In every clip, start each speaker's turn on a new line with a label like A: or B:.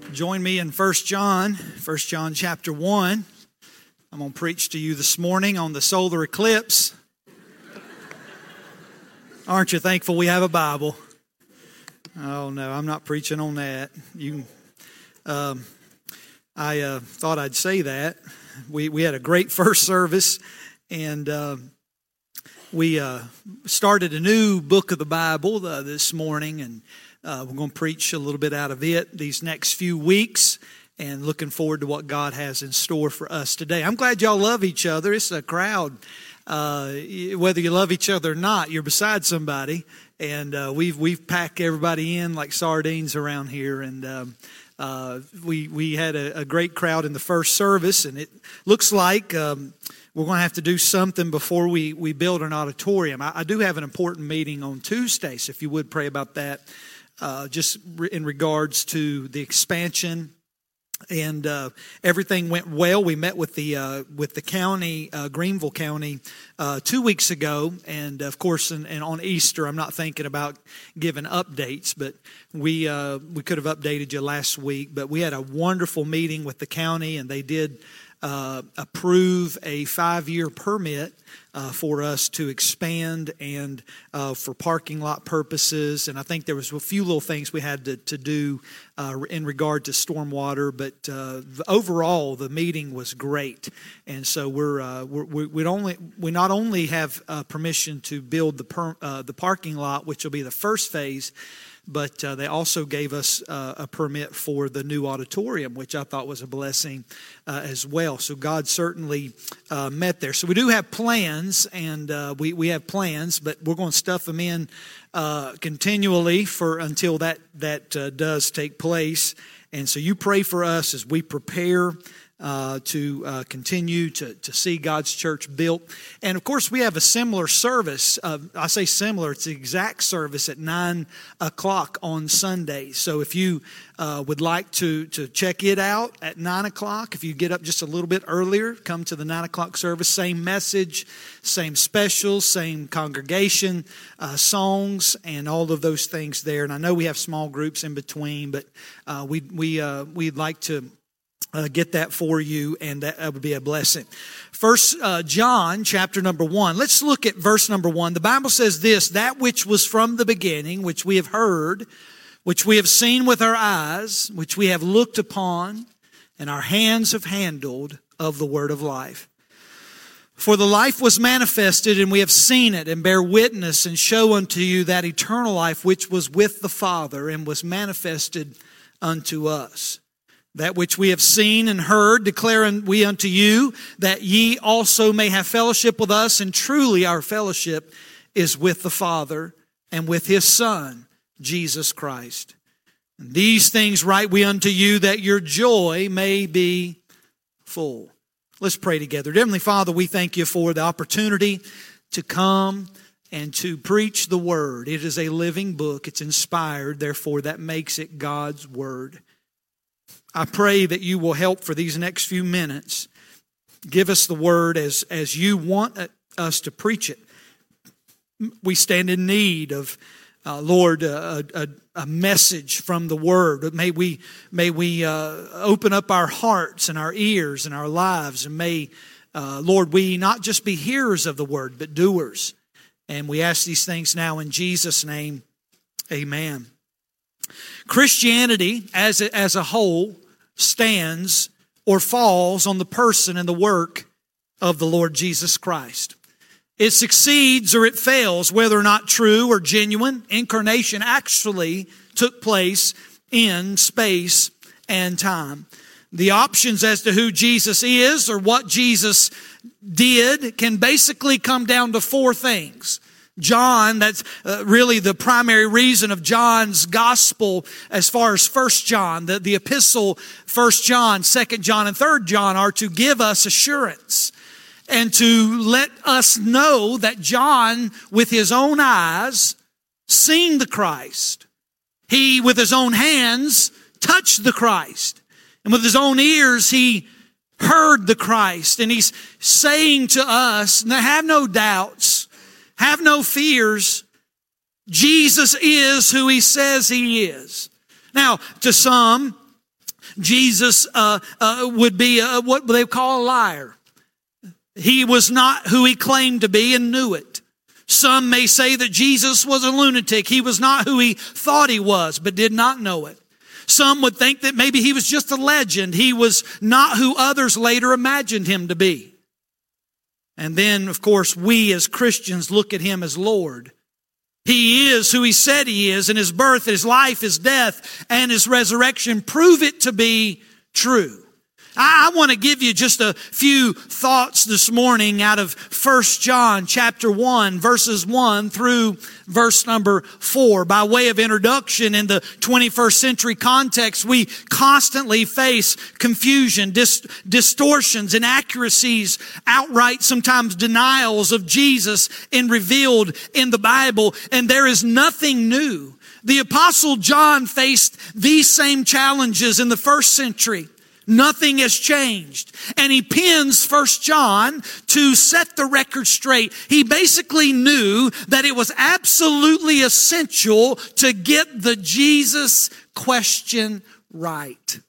A: Join me in 1 John chapter 1. I'm going to preach to you this morning on the solar eclipse. Aren't you thankful we have a Bible? Oh no, I'm not preaching on that. I thought I'd say that. We had a great first service, and we started a new book of the Bible this morning, and we're going to preach a little bit out of it these next few weeks, and looking forward to what God has in store for us today. I'm glad y'all love each other. It's a crowd. Whether you love each other or not, you're beside somebody, and we've packed everybody in like sardines around here, and we had a great crowd in the first service, and it looks like we're going to have to do something before we build an auditorium. I do have an important meeting on Tuesday, so if you would pray about that, just in regards to the expansion. And everything went well. We met with the county, Greenville County, 2 weeks ago, and of course, and on Easter, I'm not thinking about giving updates, but we could have updated you last week. But we had a wonderful meeting with the county, and they did approve a 5-year permit for us to expand and for parking lot purposes. And I think there was a few little things we had to do in regard to stormwater, but overall the meeting was great. And so we not only have permission to build the parking lot, which will be the first phase, but they also gave us a permit for the new auditorium, which I thought was a blessing as well. So God certainly met there. So we do have plans, and we have plans, but we're going to stuff them in continually until that does take place. And so you pray for us as we prepare to continue to see God's church built. And of course, we have a similar service. I say similar, it's the exact service at 9 o'clock on Sunday. So if you would like to check it out at 9 o'clock, if you get up just a little bit earlier, come to the 9 o'clock service. Same message, same specials, same congregation, songs, and all of those things there. And I know we have small groups in between, but we'd like to get that for you, and that would be a blessing. First John chapter number 1. Let's look at verse number 1. The Bible says this: that which was from the beginning, which we have heard, which we have seen with our eyes, which we have looked upon, and our hands have handled of the word of life. For the life was manifested, and we have seen it, and bear witness, and show unto you that eternal life which was with the Father, and was manifested unto us. That which we have seen and heard, declare we unto you, that ye also may have fellowship with us. And truly our fellowship is with the Father and with His Son, Jesus Christ. And these things write we unto you, that your joy may be full. Let's pray together. Dear Heavenly Father, we thank you for the opportunity to come and to preach the Word. It is a living book. It's inspired. Therefore, that makes it God's Word. I pray that you will help for these next few minutes. Give us the word as you want us to preach it. We stand in need of, Lord, a message from the word. May we open up our hearts and our ears and our lives. And may, Lord, we not just be hearers of the word, but doers. And we ask these things now in Jesus' name. Amen. Christianity as a whole stands or falls on the person and the work of the Lord Jesus Christ. It succeeds or it fails, whether or not true or genuine. Incarnation actually took place in space and time. The options as to who Jesus is or what Jesus did can basically come down to four things. John, that's really the primary reason of John's gospel as far as 1 John. The epistle 1 John, 2 John, and 3 John are to give us assurance and to let us know that John, with his own eyes, seen the Christ. He, with his own hands, touched the Christ. And with his own ears, he heard the Christ. And he's saying to us, now have no doubts. Have no fears. Jesus is who He says He is. Now, to some, Jesus would be what they call a liar. He was not who he claimed to be and knew it. Some may say that Jesus was a lunatic. He was not who he thought he was, but did not know it. Some would think that maybe he was just a legend. He was not who others later imagined him to be. And then, of course, we as Christians look at him as Lord. He is who he said he is, and his birth, his life, his death, and his resurrection prove it to be true. I want to give you just a few thoughts this morning out of 1 John chapter 1, verses 1 through verse number 4. By way of introduction, in the 21st century context, we constantly face confusion, distortions, inaccuracies, outright sometimes denials of Jesus revealed in the Bible, and there is nothing new. The Apostle John faced these same challenges in the first century. Nothing has changed. And he pens 1 John to set the record straight. He basically knew that it was absolutely essential to get the Jesus question right.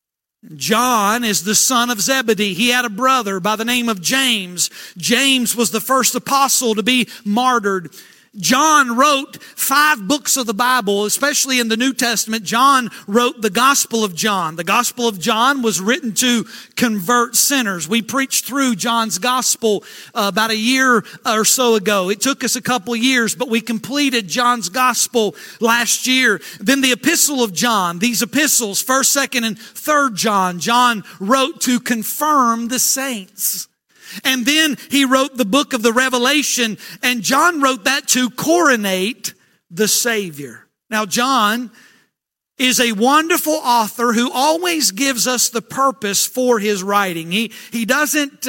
A: John is the son of Zebedee. He had a brother by the name of James. James was the first apostle to be martyred. John wrote 5 books of the Bible, especially in the New Testament. John wrote the Gospel of John. The Gospel of John was written to convert sinners. We preached through John's Gospel about a year or so ago. It took us a couple years, but we completed John's Gospel last year. Then the Epistle of John, these epistles, 1st, 2nd, and 3rd John, John wrote to confirm the saints. And then he wrote the book of the Revelation, and John wrote that to coronate the Savior. Now, John is a wonderful author who always gives us the purpose for his writing. He doesn't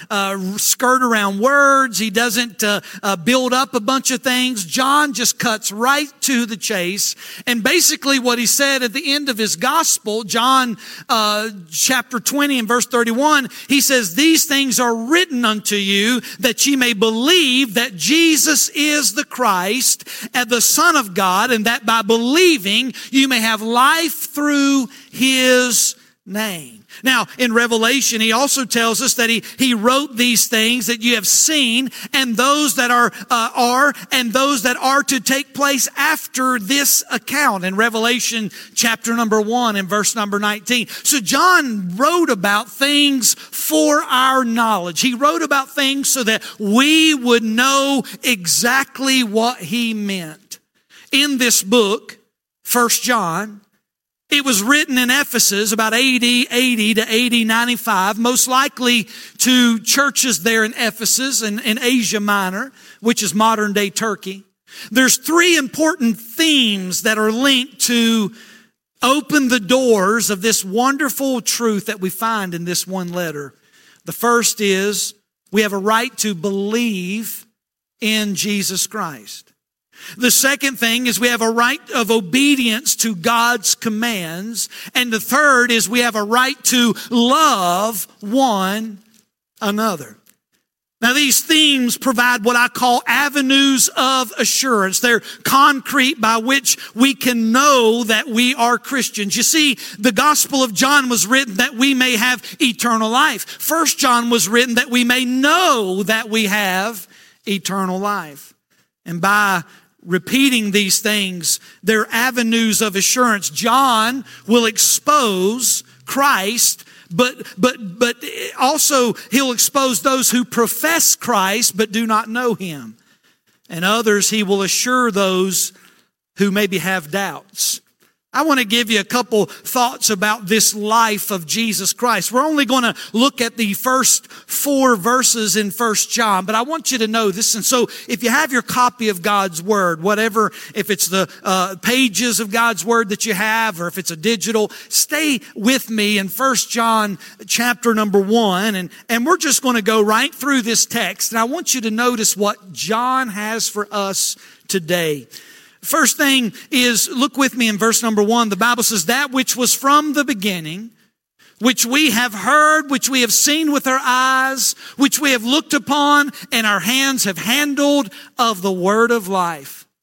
A: skirt around words. He doesn't build up a bunch of things. John just cuts right to the chase. And basically what he said at the end of his gospel, John chapter 20 and verse 31, he says, "These things are written unto you that ye may believe that Jesus is the Christ and the Son of God, and that by believing you may have life through his name." Now, in Revelation, he also tells us that he wrote these things that you have seen, and those that are and those that are to take place after this account, in Revelation chapter number 1 and verse number 19. So John wrote about things for our knowledge. He wrote about things so that we would know exactly what he meant. In this book, 1 John, it was written in Ephesus about AD 80 to AD 95, most likely to churches there in Ephesus and in Asia Minor, which is modern day Turkey. There's 3 important themes that are linked to open the doors of this wonderful truth that we find in this one letter. The first is we have a right to believe in Jesus Christ. The second thing is we have a right of obedience to God's commands. And the third is we have a right to love one another. Now, these themes provide what I call avenues of assurance. They're concrete by which we can know that we are Christians. You see, the Gospel of John was written that we may have eternal life. 1 John was written that we may know that we have eternal life. And by repeating these things, they're avenues of assurance. John will expose Christ, but also he'll expose those who profess Christ but do not know him. And others he will assure those who maybe have doubts. I want to give you a couple thoughts about this life of Jesus Christ. We're only going to look at the first 4 verses in 1 John, but I want you to know this. And so if you have your copy of God's Word, whatever, if it's the pages of God's Word that you have, or if it's a digital, stay with me in 1 John chapter number 1, and we're just going to go right through this text. And I want you to notice what John has for us today. First thing is, look with me in verse number 1. The Bible says, "That which was from the beginning, which we have heard, which we have seen with our eyes, which we have looked upon, and our hands have handled of the word of life."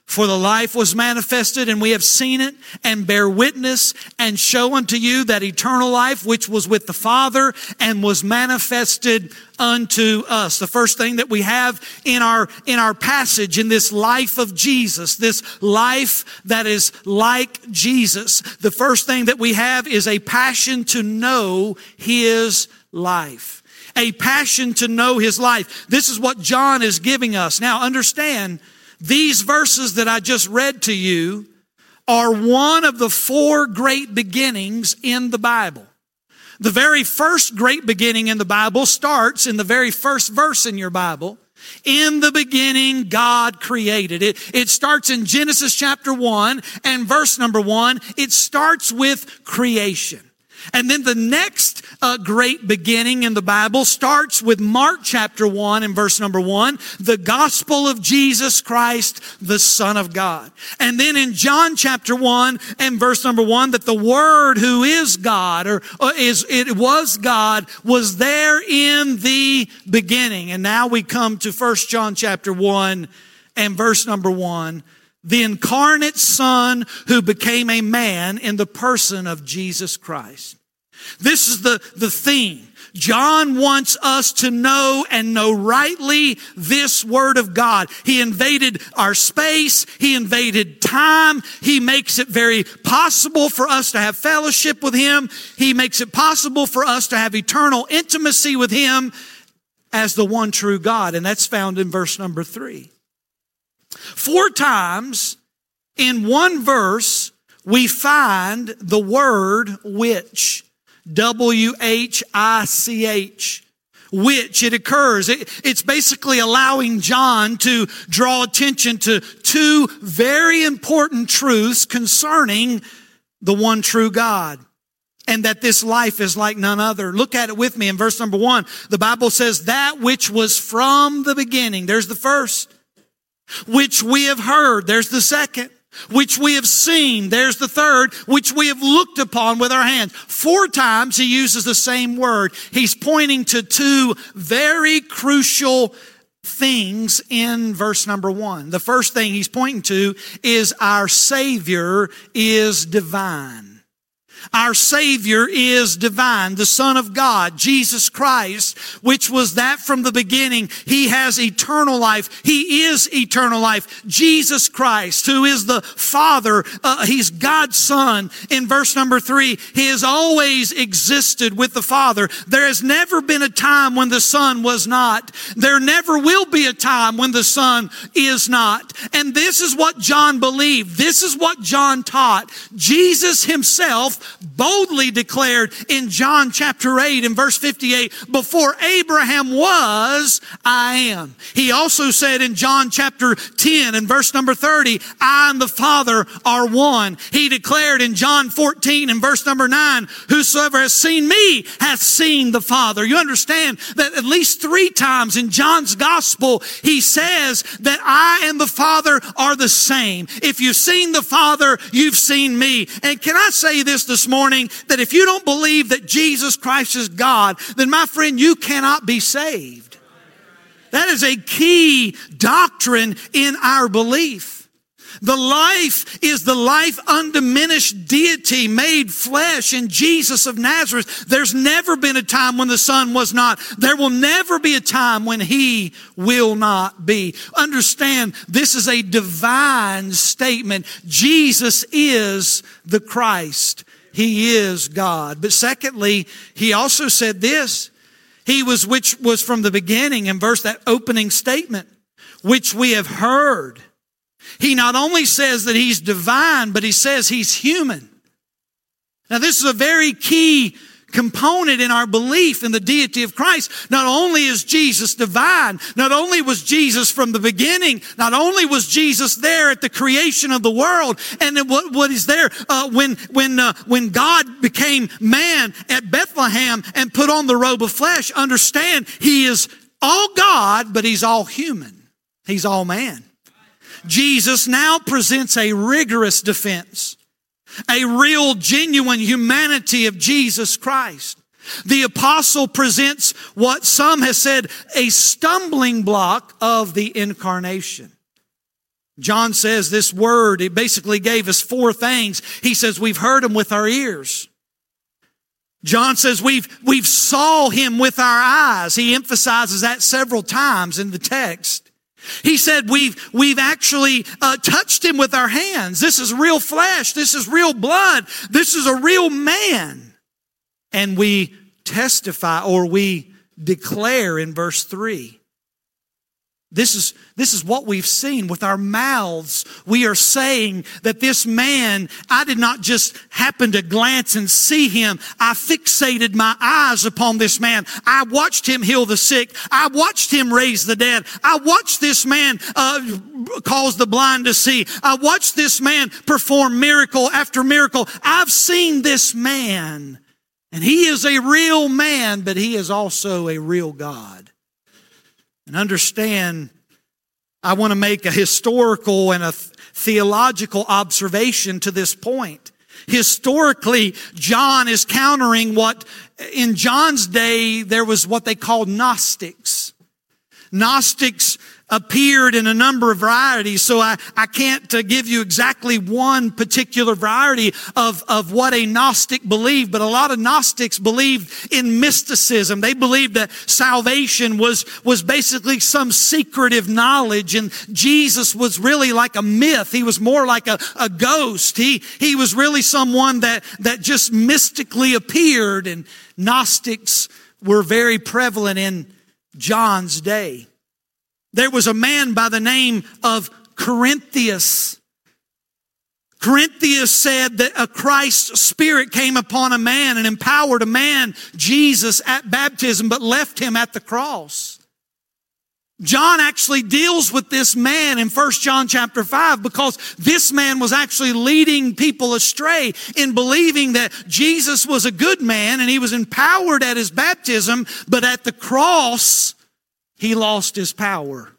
A: For the life was manifested, and we have seen it, and bear witness, and show unto you that eternal life which was with the Father, and was manifested unto us. The first thing that we have in our passage, in this life of Jesus, this life that is like Jesus, the first thing that we have is a passion to know His life. A passion to know His life. This is what John is giving us. Now understand, these verses that I just read to you are one of the 4 great beginnings in the Bible. The very first great beginning in the Bible starts in the very first verse in your Bible. In the beginning, God created. It starts in Genesis chapter 1 and verse number 1. It starts with creation. And then the next great beginning in the Bible starts with Mark chapter 1 and verse number 1, the gospel of Jesus Christ, the Son of God. And then in John chapter 1 and verse number 1, that the Word who is God, it was God, was there in the beginning. And now we come to 1 John chapter 1 and verse number 1. The incarnate Son who became a man in the person of Jesus Christ. This is the theme. John wants us to know and know rightly this Word of God. He invaded our space. He invaded time. He makes it very possible for us to have fellowship with Him. He makes it possible for us to have eternal intimacy with Him as the one true God. And that's found in verse number 3. 4 times in one verse, we find the word which. W-H-I-C-H. Which it occurs. It's basically allowing John to draw attention to 2 very important truths concerning the one true God. And that this life is like none other. Look at it with me in verse number 1. The Bible says, that which was from the beginning. There's the first. Which we have heard. There's the second. Which we have seen. There's the third. Which we have looked upon with our hands. 4 times he uses the same word. He's pointing to 2 very crucial things in verse number 1. The first thing he's pointing to is our Savior is divine. Our Savior is divine, the Son of God, Jesus Christ, which was that from the beginning. He has eternal life. He is eternal life. Jesus Christ, who is the Father, He's God's Son. In verse number 3, He has always existed with the Father. There has never been a time when the Son was not. There never will be a time when the Son is not. And this is what John believed. This is what John taught. Jesus Himself boldly declared in John chapter 8 and verse 58, before Abraham was, I am. He also said in John chapter 10 and verse number 30, I and the Father are one. He declared in John 14 and verse number 9, whosoever has seen me hath seen the Father. You understand that at least 3 times in John's gospel, he says that I and the Father are the same. If you've seen the Father, you've seen me. And can I say this morning, that if you don't believe that Jesus Christ is God, then my friend, you cannot be saved. That is a key doctrine in our belief. The life is the life undiminished deity made flesh in Jesus of Nazareth. There's never been a time when the Son was not. There will never be a time when He will not be. Understand, this is a divine statement. Jesus is the Christ. He is God. But secondly, He also said this. He was which was from the beginning, in verse that opening statement, which we have heard. He not only says that He's divine, but He says He's human. Now this is a very key component in our belief in the deity of Christ. Not only is Jesus divine, not only was Jesus from the beginning, not only was Jesus there at the creation of the world, and what is there when God became man at Bethlehem and put on the robe of flesh. Understand, He is all God, but He's all human. He's all man. Jesus now presents a rigorous defense. A real, genuine humanity of Jesus Christ. The apostle presents what some have said a stumbling block of the incarnation. John says this word, it basically gave us four things. He says we've heard him with our ears. John says we've saw him with our eyes. He emphasizes that several times in the text. He said we've actually touched him with our hands. This is real flesh. This is real blood. This is a real man. And we testify, or we declare in verse 3. This is what we've seen with our mouths. We are saying that this man, I did not just happen to glance and see him. I fixated my eyes upon this man. I watched him heal the sick. I watched him raise the dead. I watched this man cause the blind to see. I watched this man perform miracle after miracle. I've seen this man. And he is a real man, but he is also a real God. And understand, I want to make a historical and a theological observation to this point. Historically, John is countering what, in John's day, there was what they called Gnostics. Gnostics appeared in a number of varieties, so I can't give you exactly one particular variety of what a Gnostic believed, but a lot of Gnostics believed in mysticism. They believed that salvation was basically some secretive knowledge, and Jesus was really like a myth. He was more like a ghost. He was really someone that just mystically appeared, and Gnostics were very prevalent in John's day. There was a man by the name of Corinthius. Corinthius said that a Christ's Spirit came upon a man and empowered a man, Jesus, at baptism, but left him at the cross. John actually deals with this man in 1 John chapter 5 because this man was actually leading people astray in believing that Jesus was a good man and he was empowered at his baptism, but at the cross, he lost his power.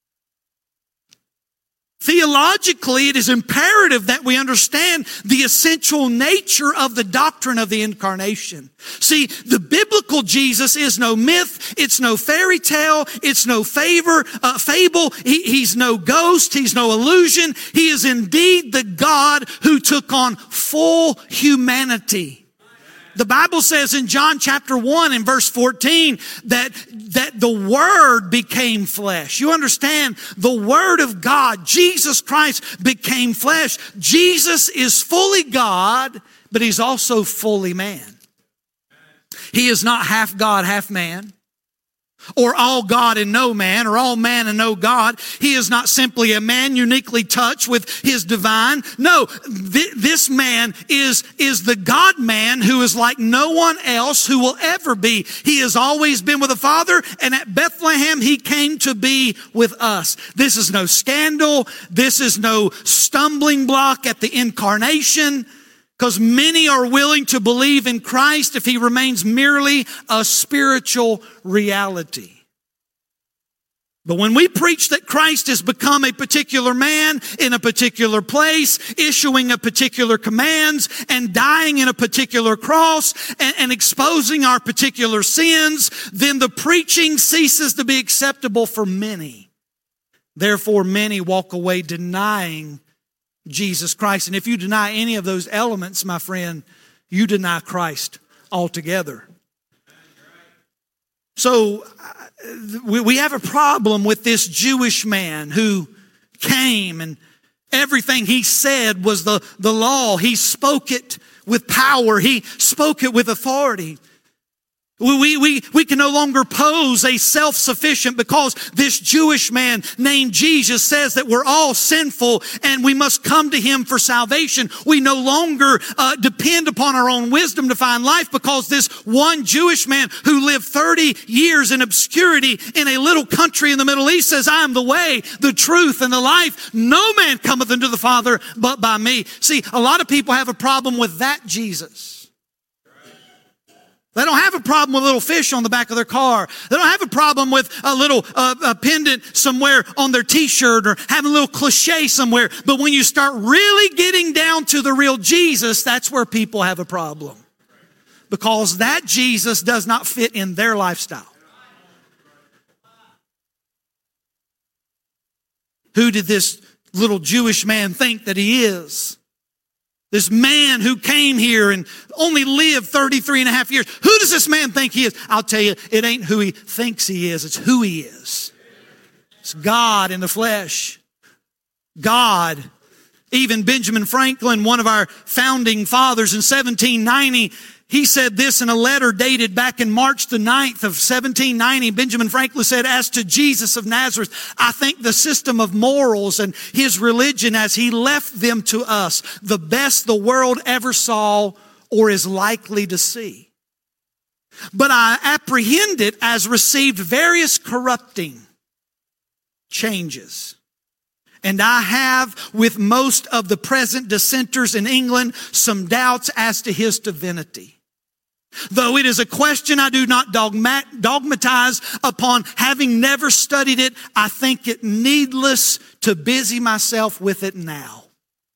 A: Theologically, it is imperative that we understand the essential nature of the doctrine of the incarnation. See, the biblical Jesus is no myth, it's no fairy tale, it's no fable, he's no ghost, he's no illusion. He is indeed the God who took on full humanity. The Bible says in John chapter 1 and verse 14 that the Word became flesh. You understand? The Word of God, Jesus Christ, became flesh. Jesus is fully God, but He's also fully man. He is not half God, half man, or all God and no man, or all man and no God. He is not simply a man uniquely touched with His divine. No, this man is the God-man who is like no one else who will ever be. He has always been with the Father, and at Bethlehem He came to be with us. This is no scandal. This is no stumbling block at the incarnation, because many are willing to believe in Christ if He remains merely a spiritual reality. But when we preach that Christ has become a particular man in a particular place, issuing a particular commands and dying in a particular cross and exposing our particular sins, then the preaching ceases to be acceptable for many. Therefore, many walk away denying Jesus Christ. And if you deny any of those elements, my friend, you deny Christ altogether. So we have a problem with this Jewish man who came, and everything he said was the law. He spoke it with power. He spoke it with authority. We can no longer pose a self-sufficient, because this Jewish man named Jesus says that we're all sinful and we must come to Him for salvation. We no longer depend upon our own wisdom to find life, because this one Jewish man who lived 30 years in obscurity in a little country in the Middle East says, I am the way, the truth, and the life. No man cometh unto the Father but by me. See, a lot of people have a problem with that Jesus. They don't have a problem with a little fish on the back of their car. They don't have a problem with a little a pendant somewhere on their t-shirt, or having a little cliche somewhere. But when you start really getting down to the real Jesus, that's where people have a problem. Because that Jesus does not fit in their lifestyle. Who did this little Jewish man think that he is? This man who came here and only lived 33 and a half years. Who does this man think he is? I'll tell you, it ain't who he thinks he is. It's who he is. It's God in the flesh. God. Even Benjamin Franklin, one of our founding fathers in 1790, he said this in a letter dated back in March the 9th of 1790. Benjamin Franklin said, as to Jesus of Nazareth, I think the system of morals and his religion as he left them to us, the best the world ever saw or is likely to see. But I apprehend it as received various corrupting changes. And I have, with most of the present dissenters in England, some doubts as to his divinity. Though it is a question I do not dogmatize upon, having never studied it, I think it needless to busy myself with it now.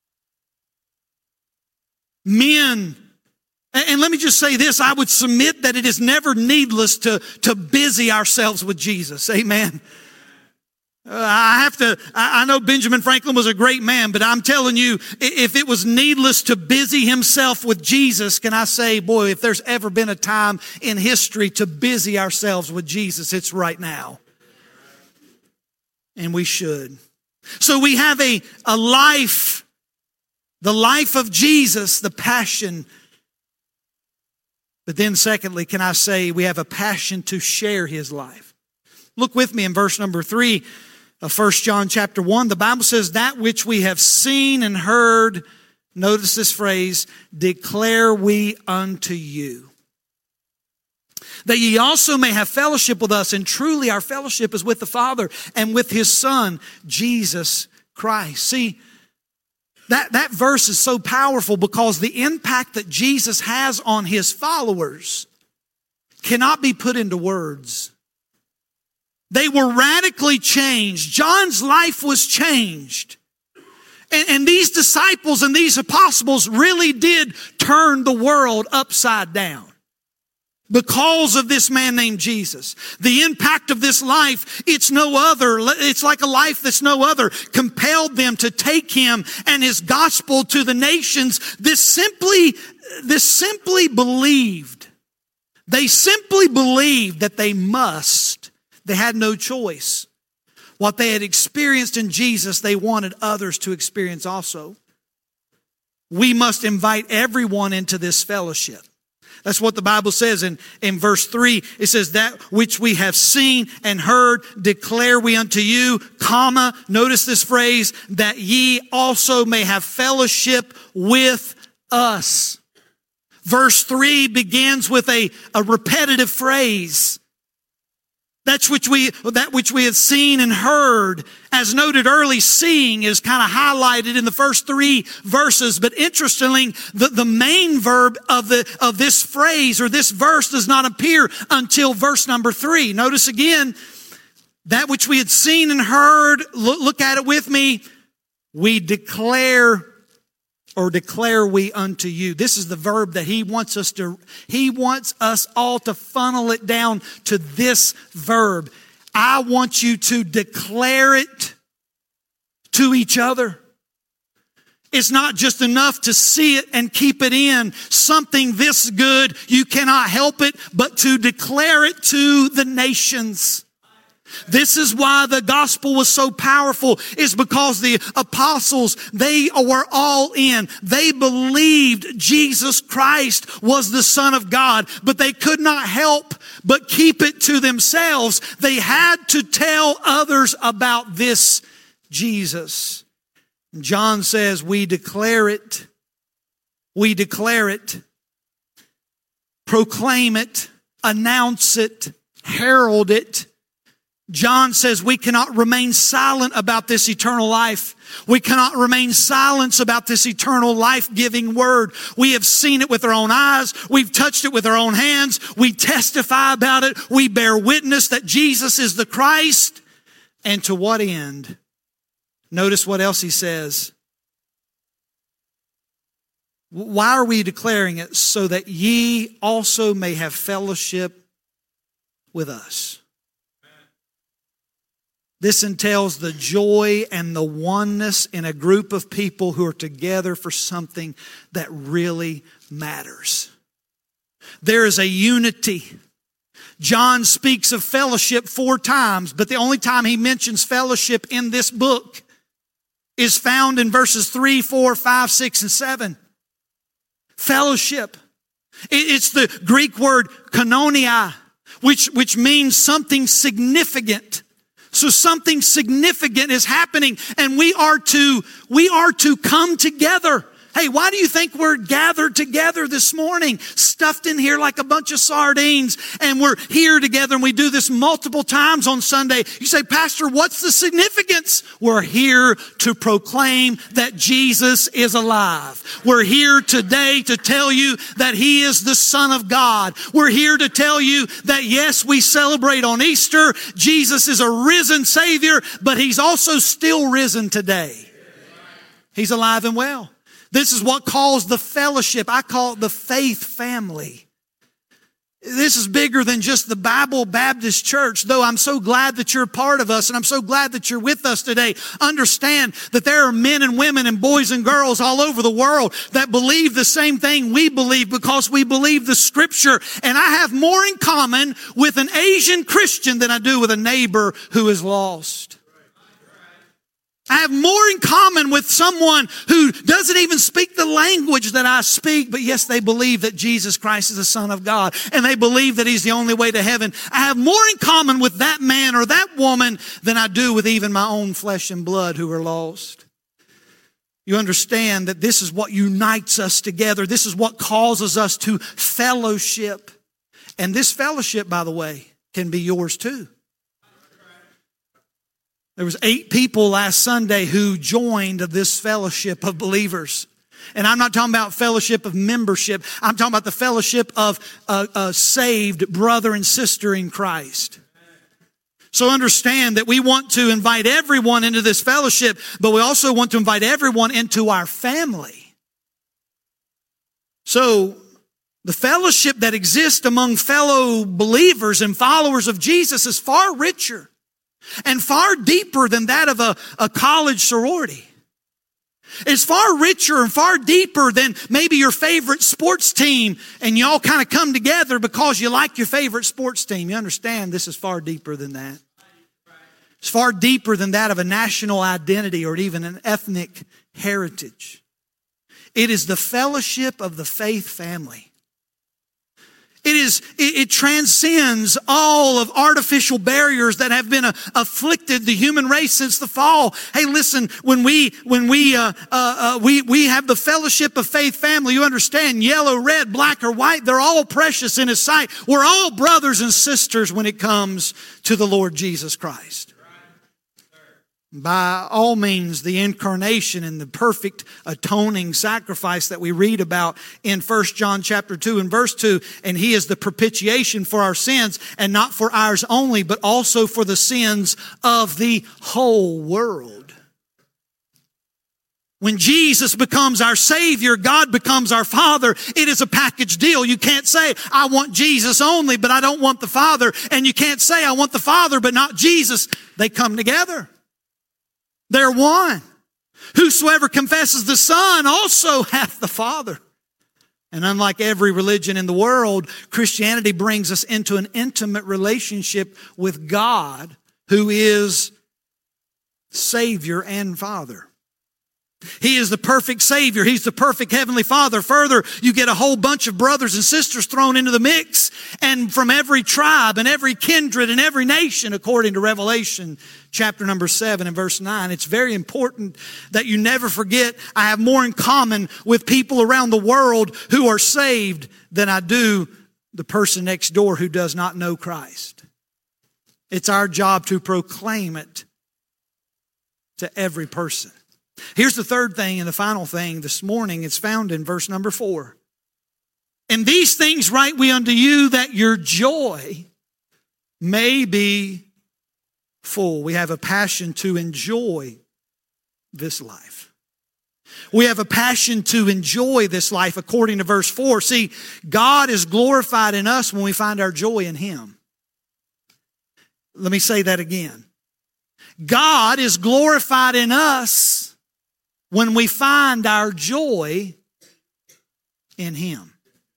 A: Men, and let me just say this, I would submit that it is never needless to busy ourselves with Jesus. Amen. I know Benjamin Franklin was a great man, but I'm telling you, if it was needless to busy himself with Jesus, can I say, boy, if there's ever been a time in history to busy ourselves with Jesus, it's right now. And we should. So we have a life, the life of Jesus, the passion. But then secondly, can I say we have a passion to share his life. Look with me in verse number 3. Of 1 John chapter 1, the Bible says, that which we have seen and heard, notice this phrase, declare we unto you. That ye also may have fellowship with us, and truly our fellowship is with the Father and with his Son, Jesus Christ. See, that verse is so powerful because the impact that Jesus has on his followers cannot be put into words. They were radically changed. John's life was changed. And these disciples and these apostles really did turn the world upside down because of this man named Jesus. The impact of this life, it's no other. It's like a life that's no other. Compelled them to take him and his gospel to the nations. This simply believed. They simply believed that they must. They had no choice. What they had experienced in Jesus, they wanted others to experience also. We must invite everyone into this fellowship. That's what the Bible says in verse 3. It says, that which we have seen and heard, declare we unto you, comma, notice this phrase, that ye also may have fellowship with us. Verse 3 begins with a repetitive phrase. That which we have seen and heard. As noted early, seeing is kind of highlighted in the first 3 verses. But interestingly, the main verb of this phrase or this verse does not appear until verse number 3. Notice again, that which we had seen and heard, look at it with me, we declare we unto you. This is the verb that he wants us all to funnel it down to this verb. I want you to declare it to each other. It's not just enough to see it and keep it in. Something this good, you cannot help it but to declare it to the nations. This is why the gospel was so powerful, is because the apostles, they were all in. They believed Jesus Christ was the Son of God, but they could not help but keep it to themselves. They had to tell others about this Jesus. John says, we declare it, proclaim it, announce it, herald it. John says we cannot remain silent about this eternal life. We cannot remain silent about this eternal life-giving word. We have seen it with our own eyes. We've touched it with our own hands. We testify about it. We bear witness that Jesus is the Christ. And to what end? Notice what else he says. Why are we declaring it? So that ye also may have fellowship with us. This entails the joy and the oneness in a group of people who are together for something that really matters. There is a unity. John speaks of fellowship 4 times, but the only time he mentions fellowship in this book is found in verses 3, 4, 5, 6, and 7. Fellowship. It's the Greek word koinonia, which means something significant. So something significant is happening, and we are to come together. Hey, why do you think we're gathered together this morning, stuffed in here like a bunch of sardines, and we're here together, and we do this multiple times on Sunday? You say, Pastor, what's the significance? We're here to proclaim that Jesus is alive. We're here today to tell you that He is the Son of God. We're here to tell you that, yes, we celebrate on Easter. Jesus is a risen Savior, but He's also still risen today. He's alive and well. This is what calls the fellowship. I call it the faith family. This is bigger than just the Bible Baptist Church, though I'm so glad that you're a part of us and I'm so glad that you're with us today. Understand that there are men and women and boys and girls all over the world that believe the same thing we believe because we believe the Scripture. And I have more in common with an Asian Christian than I do with a neighbor who is lost. I have more in common with someone who doesn't even speak the language that I speak, but yes, they believe that Jesus Christ is the Son of God, and they believe that He's the only way to heaven. I have more in common with that man or that woman than I do with even my own flesh and blood who are lost. You understand that this is what unites us together. This is what causes us to fellowship. And this fellowship, by the way, can be yours too. There was 8 people last Sunday who joined this fellowship of believers. And I'm not talking about fellowship of membership. I'm talking about the fellowship of a saved brother and sister in Christ. So understand that we want to invite everyone into this fellowship, but we also want to invite everyone into our family. So the fellowship that exists among fellow believers and followers of Jesus is far richer and far deeper than that of a college sorority. It's far richer and far deeper than maybe your favorite sports team and you all kind of come together because you like your favorite sports team. You understand this is far deeper than that. It's far deeper than that of a national identity or even an ethnic heritage. It is the fellowship of the faith family. It transcends all of artificial barriers that have been afflicted the human race since the fall. Hey, listen, when we have the fellowship of faith family, you understand, yellow, red, black, or white, they're all precious in His sight. We're all brothers and sisters when it comes to the Lord Jesus Christ. By all means, the incarnation and the perfect atoning sacrifice that we read about in 1 John chapter 2 and verse 2, and He is the propitiation for our sins, and not for ours only, but also for the sins of the whole world. When Jesus becomes our Savior, God becomes our Father. It is a package deal. You can't say, I want Jesus only, but I don't want the Father. And you can't say, I want the Father, but not Jesus. They come together. They're one. Whosoever confesses the Son also hath the Father. And unlike every religion in the world, Christianity brings us into an intimate relationship with God, who is Savior and Father. He is the perfect Savior. He's the perfect Heavenly Father. Further, you get a whole bunch of brothers and sisters thrown into the mix, and from every tribe and every kindred and every nation, according to Revelation chapter number 7 and verse 9. It's very important that you never forget, I have more in common with people around the world who are saved than I do the person next door who does not know Christ. It's our job to proclaim it to every person. Here's the third thing and the final thing this morning. It's found in verse number 4. And these things write we unto you, that your joy may be full. We have a passion to enjoy this life. We have a passion to enjoy this life according to verse 4. See, God is glorified in us when we find our joy in Him. Let me say that again. God is glorified in us when we find our joy in Him.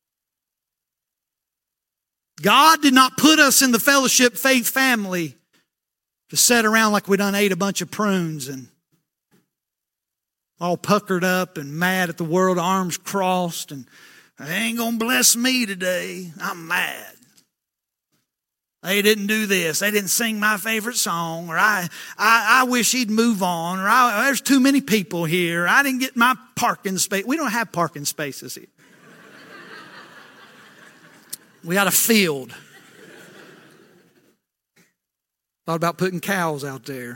A: God did not put us in the Fellowship Faith family to sit around like we done ate a bunch of prunes and all puckered up and mad at the world, arms crossed, and they ain't going to bless me today. I'm mad. They didn't do this. They didn't sing my favorite song, or I wish he'd move on, or there's too many people here. I didn't get my parking space. We don't have parking spaces here. We got a field. Thought about putting cows out there.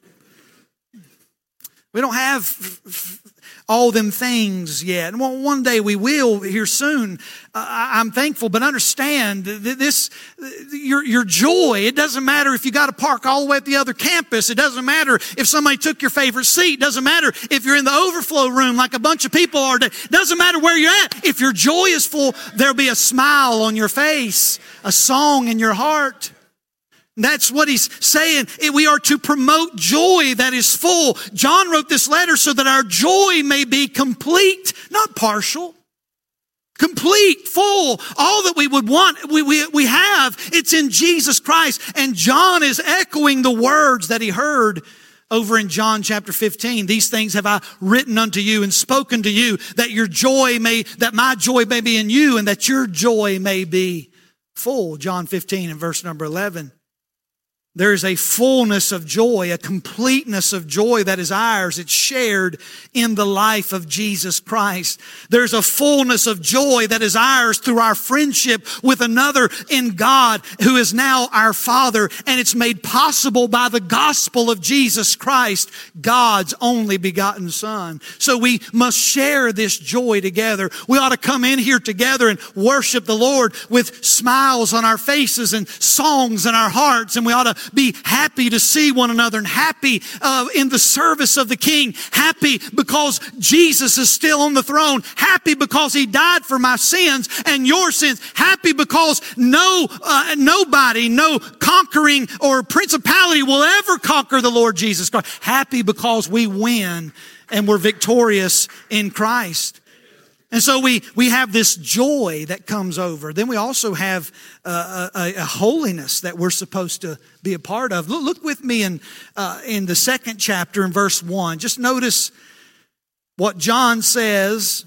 A: We don't have all them things yet. Well, one day we will here soon. I'm thankful, but understand this, your joy, it doesn't matter if you got to park all the way at the other campus. It doesn't matter if somebody took your favorite seat. It doesn't matter if you're in the overflow room like a bunch of people are. It doesn't matter where you're at. If your joy is full, there'll be a smile on your face, a song in your heart. That's what he's saying. We are to promote joy that is full. John wrote this letter so that our joy may be complete, not partial. Complete, full, all that we would want, we have. It's in Jesus Christ. And John is echoing the words that he heard over in John chapter 15. These things have I written unto you and spoken to you, that my joy may be in you and that your joy may be full. John 15 and verse number 11. There is a fullness of joy, a completeness of joy that is ours. It's shared in the life of Jesus Christ. There's a fullness of joy that is ours through our friendship with another in God who is now our Father. And it's made possible by the gospel of Jesus Christ, God's only begotten Son. So we must share this joy together. We ought to come in here together and worship the Lord with smiles on our faces and songs in our hearts. And we ought to be happy to see one another and happy in the service of the King. Happy because Jesus is still on the throne. Happy because He died for my sins and your sins. Happy because nobody, no conquering or principality will ever conquer the Lord Jesus Christ. Happy because we win and we're victorious in Christ. And so we have this joy that comes over. Then we also have a holiness that we're supposed to be a part of. Look with me in the second chapter in verse 1. Just notice what John says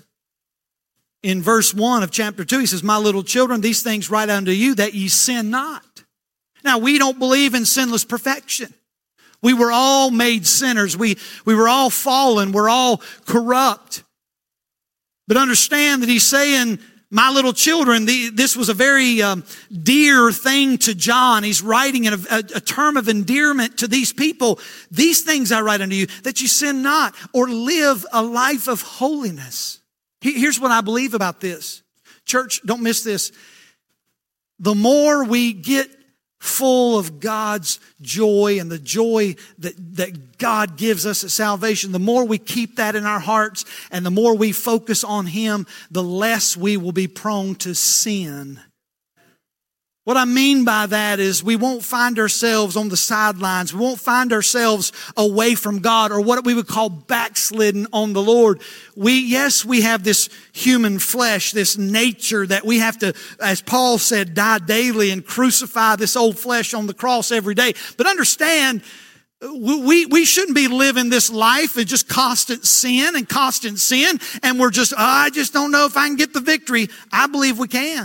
A: in verse 1 of chapter 2. He says, "My little children, these things write unto you that ye sin not." Now, we don't believe in sinless perfection. We were all made sinners. We were all fallen. We're all corrupt. But understand that he's saying, my little children, this was a very dear thing to John. He's writing in a term of endearment to these people. These things I write unto you, that you sin not or live a life of holiness. Here's what I believe about this. Church, don't miss this. The more we get full of God's joy and the joy that God gives us at salvation, the more we keep that in our hearts and the more we focus on Him, the less we will be prone to sin. What I mean by that is we won't find ourselves on the sidelines. We won't find ourselves away from God or what we would call backslidden on the Lord. We have this human flesh, this nature that we have to, as Paul said, die daily and crucify this old flesh on the cross every day. But understand, we shouldn't be living this life in just constant sin, and we're just, I just don't know if I can get the victory. I believe we can.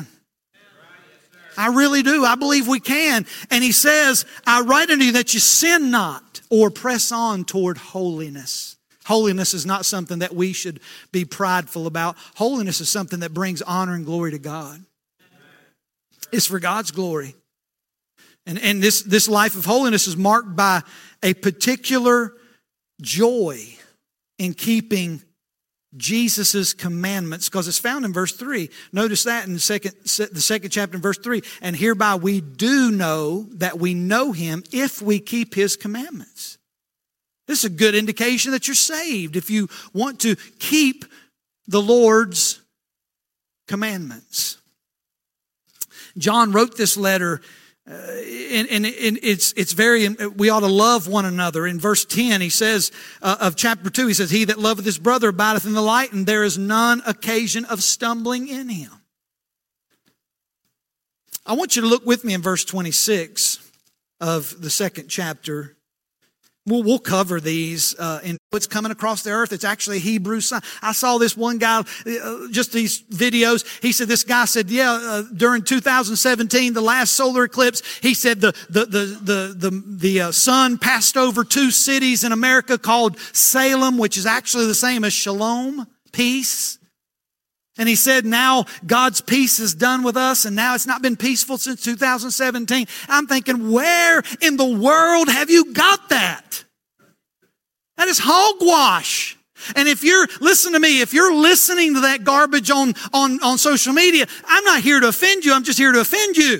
A: I really do. I believe we can. And he says, I write unto you that you sin not or press on toward holiness. Holiness is not something that we should be prideful about. Holiness is something that brings honor and glory to God. It's for God's glory. And this life of holiness is marked by a particular joy in keeping Jesus' commandments, because it's found in verse 3. Notice that in the second chapter in verse 3. And hereby we do know that we know Him if we keep His commandments. This is a good indication that you're saved if you want to keep the Lord's commandments. John wrote this letter And it's very, we ought to love one another. In verse 10, he says, of chapter 2, he says, he that loveth his brother abideth in the light, and there is none occasion of stumbling in him. I want you to look with me in verse 26 of the second chapter. We'll cover these in what's coming across the earth. It's actually a Hebrew sign. I saw this one guy, just these videos. He said, this guy said, during 2017, the last solar eclipse, he said the sun passed over two cities in America called Salem, which is actually the same as Shalom, peace. And he said, now God's peace is done with us, and now it's not been peaceful since 2017. I'm thinking, where in the world have you got that? That is hogwash. And if you're, listen to me, if you're listening to that garbage on social media, I'm not here to offend you, I'm just here to offend you.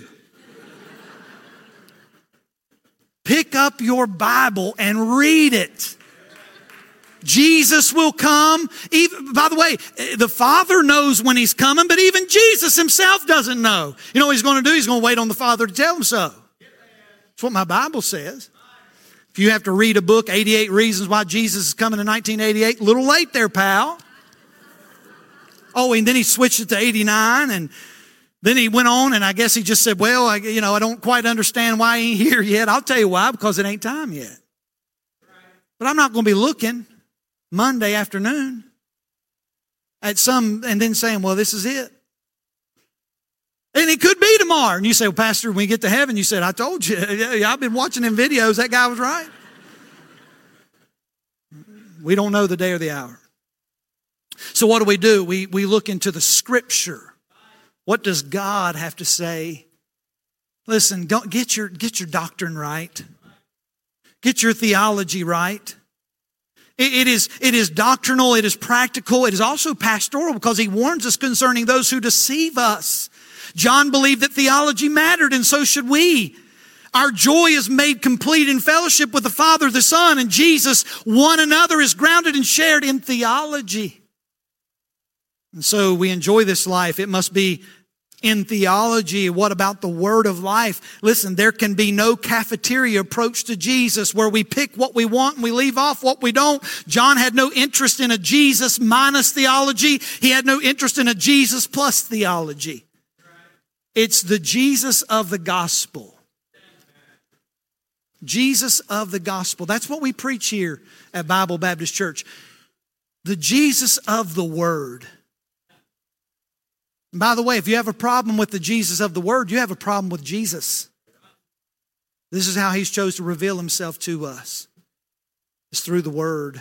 A: Pick up your Bible and read it. Jesus will come. Even, by the way, the Father knows when He's coming, but even Jesus Himself doesn't know. You know what He's going to do? He's going to wait on the Father to tell Him so. That's what my Bible says. If you have to read a book, 88 Reasons Why Jesus is Coming in 1988, a little late there, pal. Oh, and then he switched it to 89, and then he went on, and I guess he just said, well, I don't quite understand why he ain't here yet. I'll tell you why, because it ain't time yet. But I'm not going to be looking Monday afternoon at some and then saying, well, this is it. And it could be tomorrow. And you say, well, Pastor, when we get to heaven, you said, I told you. Yeah, I've been watching them videos. That guy was right. We don't know the day or the hour. So what do? We look into the Scripture. What does God have to say? Listen, don't get your doctrine right. Get your theology right. It is doctrinal, it is practical, it is also pastoral, because he warns us concerning those who deceive us. John believed that theology mattered, and so should we. Our joy is made complete in fellowship with the Father, the Son, and Jesus. One another is grounded and shared in theology. And so we enjoy this life. It must be in theology. What about the word of life? Listen, there can be no cafeteria approach to Jesus where we pick what we want and we leave off what we don't. John had no interest in a Jesus minus theology. He had no interest in a Jesus plus theology. It's the Jesus of the gospel. Jesus of the gospel. That's what we preach here at Bible Baptist Church. The Jesus of the Word. And by the way, if you have a problem with the Jesus of the Word, you have a problem with Jesus. This is how He's chose to reveal Himself to us. It's through the Word.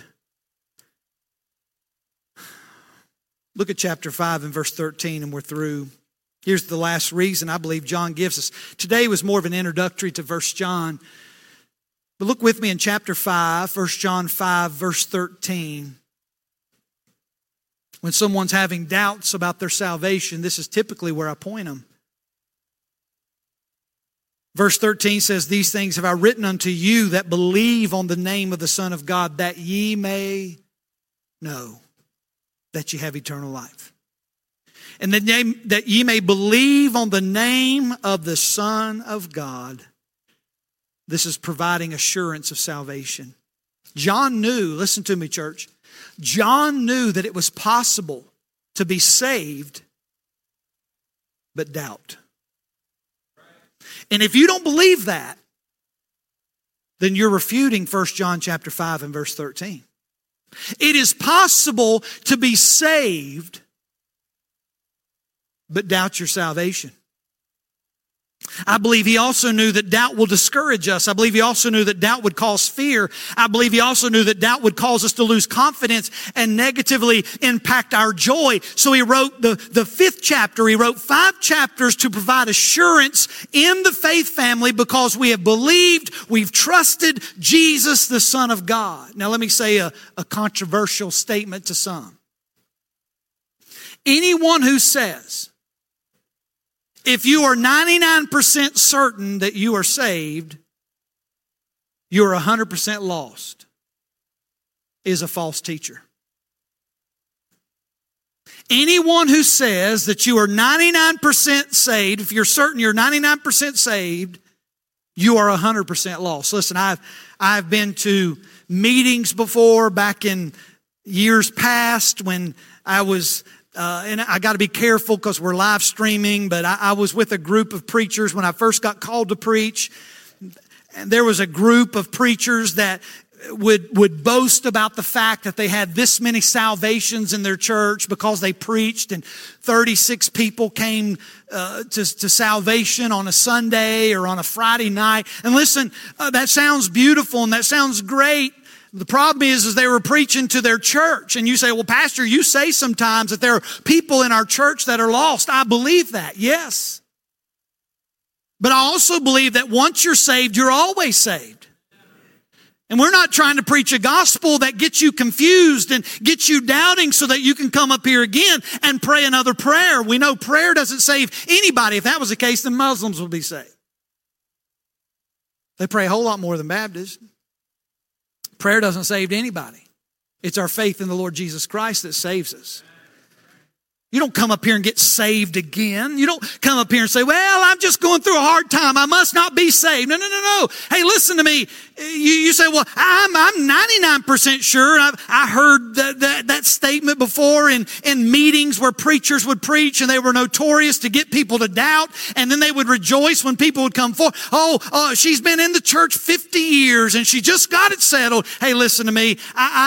A: Look at chapter 5 and verse 13 and we're through. Here's the last reason I believe John gives us. Today was more of an introductory to 1 John. But look with me in chapter 5, 1 John 5, verse 13. When someone's having doubts about their salvation, this is typically where I point them. Verse 13 says, these things have I written unto you that believe on the name of the Son of God, that ye may know that ye have eternal life. And that ye may believe on the name of the Son of God. This is providing assurance of salvation. John knew, listen to me, church, John knew that it was possible to be saved, but doubt. And if you don't believe that, then you're refuting 1 John chapter 5 and verse 13. It is possible to be saved, but doubt your salvation. I believe he also knew that doubt will discourage us. I believe he also knew that doubt would cause fear. I believe he also knew that doubt would cause us to lose confidence and negatively impact our joy. So he wrote the 5th chapter. He wrote 5 chapters to provide assurance in the faith family because we have believed, we've trusted Jesus, the Son of God. Now let me say a controversial statement to some. Anyone who says, if you are 99% certain that you are saved, you are 100% lost, is a false teacher. Anyone who says that you are 99% saved, if you're certain you're 99% saved, you are 100% lost. Listen, I've been to meetings before back in years past when I was, and I got to be careful because we're live streaming, but I was with a group of preachers when I first got called to preach. And there was a group of preachers that would boast about the fact that they had this many salvations in their church because they preached, and 36 people came to salvation on a Sunday or on a Friday night. And listen, that sounds beautiful and that sounds great. The problem is they were preaching to their church. And you say, well, Pastor, you say sometimes that there are people in our church that are lost. I believe that, yes. But I also believe that once you're saved, you're always saved. And we're not trying to preach a gospel that gets you confused and gets you doubting so that you can come up here again and pray another prayer. We know prayer doesn't save anybody. If that was the case, then Muslims would be saved. They pray a whole lot more than Baptists. Prayer doesn't save anybody. It's our faith in the Lord Jesus Christ that saves us. You don't come up here and get saved again. You don't come up here and say, well, I'm just going through a hard time. I must not be saved. No. Hey, listen to me. You say, well, I'm 99% sure. I heard that statement before in meetings where preachers would preach, and they were notorious to get people to doubt, and then they would rejoice when people would come forward. Oh, she's been in the church 50 years and she just got it settled. Hey, listen to me.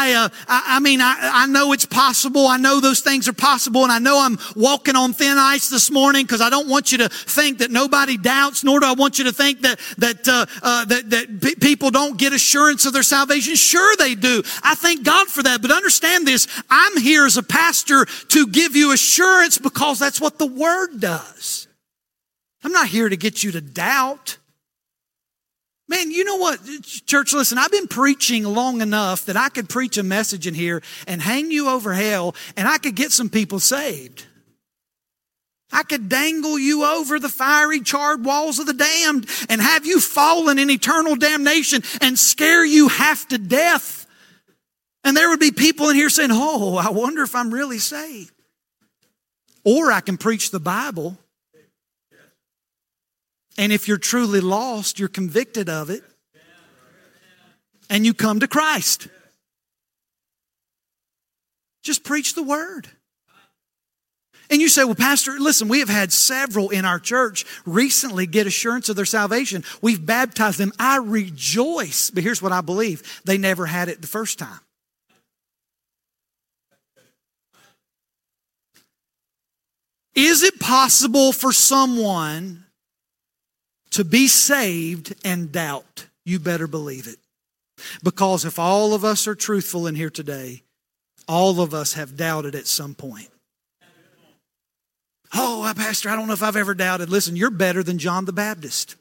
A: I know it's possible. I know those things are possible, and I know I'm walking on thin ice this morning because I don't want you to think that nobody doubts, nor do I want you to think that people don't get assurance of their salvation. Sure they do. I thank God for that. But understand this, I'm here as a pastor to give you assurance because that's what the Word does. I'm not here to get you to doubt. Man, you know what, church, listen, I've been preaching long enough that I could preach a message in here and hang you over hell, and I could get some people saved. I could dangle you over the fiery charred walls of the damned and have you fallen in eternal damnation and scare you half to death. And there would be people in here saying, oh, I wonder if I'm really saved. Or I can preach the Bible. And if you're truly lost, you're convicted of it, and you come to Christ. Just preach the Word. And you say, well, Pastor, listen, we have had several in our church recently get assurance of their salvation. We've baptized them. I rejoice. But here's what I believe. They never had it the first time. Is it possible for someone to be saved and doubt? You better believe it. Because if all of us are truthful in here today, all of us have doubted at some point. Oh, Pastor, I don't know if I've ever doubted. Listen, you're better than John the Baptist.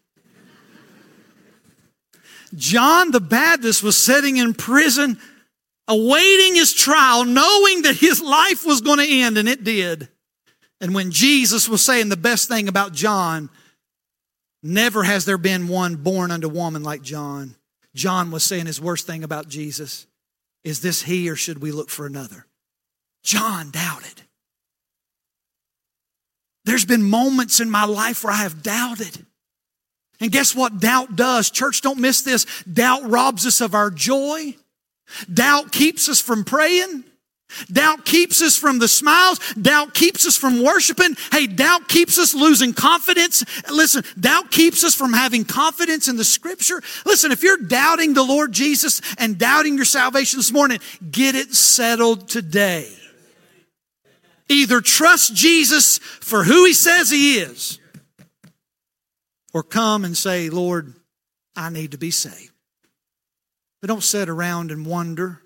A: John the Baptist was sitting in prison, awaiting his trial, knowing that his life was going to end, and it did. And when Jesus was saying the best thing about John, never has there been one born unto woman like John. John was saying his worst thing about Jesus. Is this he, or should we look for another? John doubted. There's been moments in my life where I have doubted. And guess what doubt does? Church, don't miss this. Doubt robs us of our joy. Doubt keeps us from praying. Doubt keeps us from the smiles. Doubt keeps us from worshiping. Hey, doubt keeps us losing confidence. Listen, doubt keeps us from having confidence in the Scripture. Listen, if you're doubting the Lord Jesus and doubting your salvation this morning, get it settled today. Either trust Jesus for who He says He is, or come and say, Lord, I need to be saved. But don't sit around and wonder.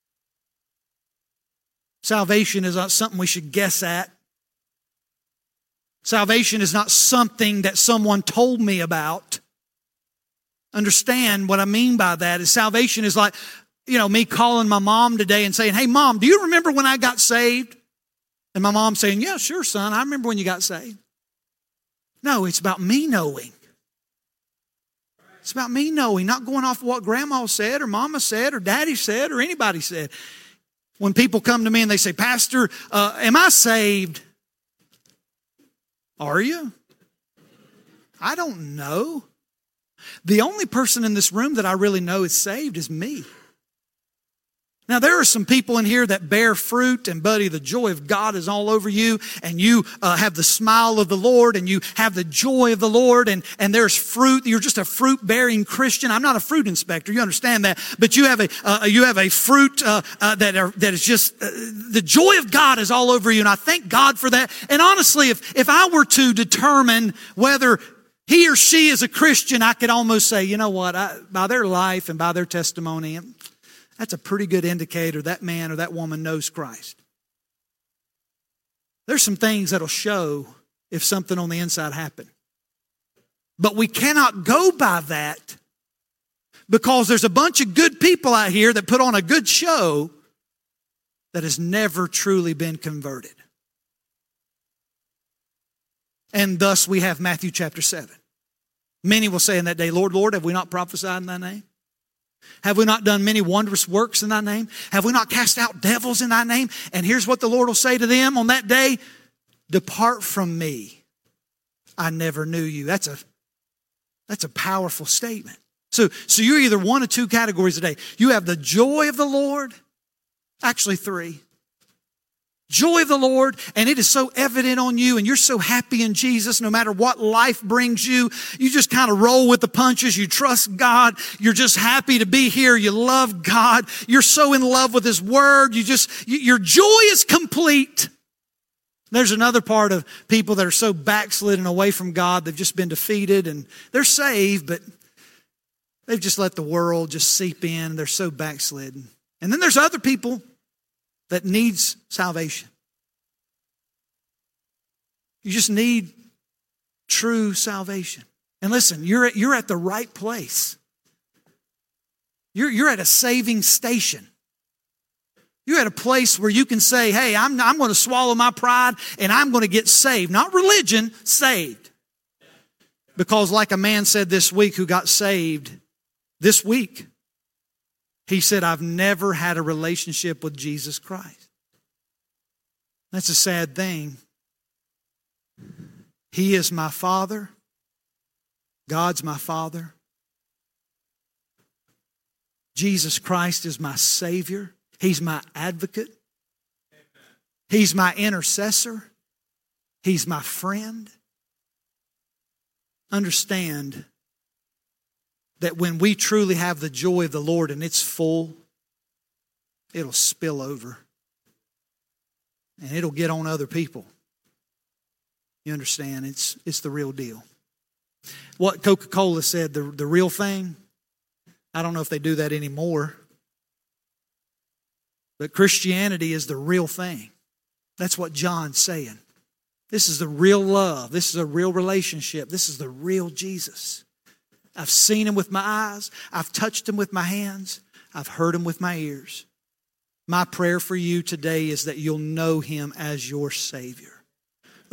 A: Salvation is not something we should guess at. Salvation is not something that someone told me about. Understand what I mean by that is salvation is like, me calling my mom today and saying, hey, Mom, do you remember when I got saved? And my mom saying, yeah, sure, son, I remember when you got saved. No, it's about me knowing. It's about me knowing, not going off of what Grandma said or Mama said or Daddy said or anybody said. When people come to me and they say, Pastor, am I saved? Are you? I don't know. The only person in this room that I really know is saved is me. Now, there are some people in here that bear fruit, and buddy, the joy of God is all over you, and you have the smile of the Lord, and you have the joy of the Lord, and there's fruit. You're just a fruit-bearing Christian. I'm not a fruit inspector, you understand that, but you have a fruit that is just the joy of God is all over you, and I thank God for that. And honestly, if I were to determine whether he or she is a Christian, I could almost say, you know what, by their life and by their testimony, that's a pretty good indicator that man or that woman knows Christ. There's some things that'll show if something on the inside happened. But we cannot go by that because there's a bunch of good people out here that put on a good show that has never truly been converted. And thus we have Matthew chapter 7. Many will say in that day, Lord, Lord, have we not prophesied in thy name? Have we not done many wondrous works in thy name? Have we not cast out devils in thy name? And here's what the Lord will say to them on that day. Depart from me. I never knew you. That's a powerful statement. So you're either one of two categories today. You have the joy of the Lord. Actually three. Joy of the Lord, and it is so evident on you, and you're so happy in Jesus no matter what life brings you. You just kind of roll with the punches. You trust God. You're just happy to be here. You love God. You're so in love with His Word. Your joy is complete. There's another part of people that are so backslidden away from God. They've just been defeated, and they're saved, but they've just let the world just seep in. They're so backslidden. And then there's other people that needs salvation. You just need true salvation. And listen, you're at the right place. You're at a saving station. You're at a place where you can say, hey, I'm going to swallow my pride and I'm going to get saved. Not religion, saved. Because like a man said this week who got saved this week, he said, I've never had a relationship with Jesus Christ. That's a sad thing. He is my Father. God's my Father. Jesus Christ is my Savior. He's my advocate. He's my intercessor. He's my friend. Understand that when we truly have the joy of the Lord and it's full, it'll spill over. And it'll get on other people. You understand? It's the real deal. What Coca-Cola said, the real thing, I don't know if they do that anymore. But Christianity is the real thing. That's what John's saying. This is the real love. This is a real relationship. This is the real Jesus. I've seen Him with my eyes. I've touched Him with my hands. I've heard Him with my ears. My prayer for you today is that you'll know Him as your Savior.